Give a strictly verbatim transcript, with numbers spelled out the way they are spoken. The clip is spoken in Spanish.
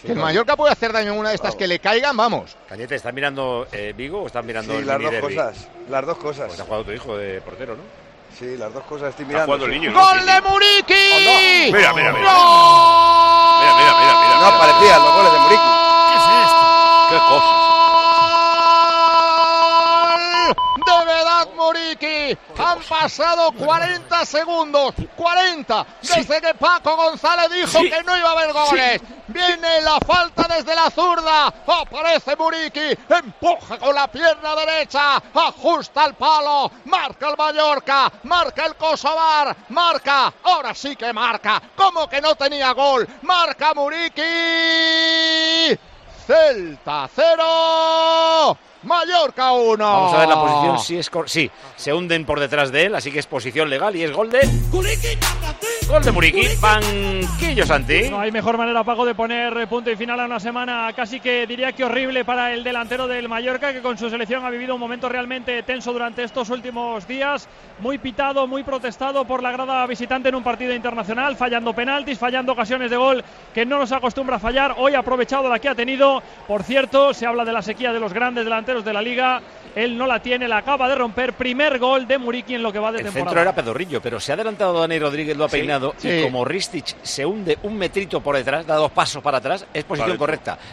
Sí, el Mallorca puede hacer daño en una de estas, vamos, que le caigan, vamos. Cañete, ¿estás mirando eh, Vigo o estás mirando sí, el las mini dos derbi? cosas, las dos cosas. Pues ha jugado tu hijo de portero, ¿no? Sí, las dos cosas estoy mirando. Sí. Niño, ¡Gol sí, de Muriqui! Oh, no. Mira, mira, mira. ¡No! Mira, mira, mira, mira. No aparecían los goles de Muriqui. ¿Qué es esto? ¡Qué cosas! De verdad, Muriqui. Han pasado cuarenta segundos. cuarenta. Desde sí. que Paco González dijo sí. que no iba a haber goles. Sí. Viene la falta desde la zurda. Aparece Muriqui. Empuja con la pierna derecha. Ajusta el palo. Marca el Mallorca. Marca el Kosovar. Marca. Ahora sí que marca. ¿Cómo que no tenía gol? Marca Muriqui. Celta cero. Mallorca uno. Vamos a ver la posición, si es cor- sí, se hunden por detrás de él, así que es posición legal y es gol de gol de Muriqui. Banquillo, Santi. No hay mejor manera, Paco, de poner punto y final a una semana casi que diría que horrible para el delantero del Mallorca, que con su selección ha vivido un momento realmente tenso durante estos últimos días, muy pitado, muy protestado por la grada visitante en un partido internacional, fallando penaltis, fallando ocasiones de gol que no nos acostumbra a fallar. Hoy ha aprovechado la que ha tenido. Por cierto, se habla de la sequía de los grandes delanteros de la liga. Él no la tiene, la acaba de romper. Primer gol de Muriqui en lo que va de el temporada. El centro era pedorrillo, pero se ha adelantado Dani Rodríguez, lo ha sí, peinado sí. y como Ristich se hunde un metrito por detrás, da dos pasos para atrás, es posición vale. correcta.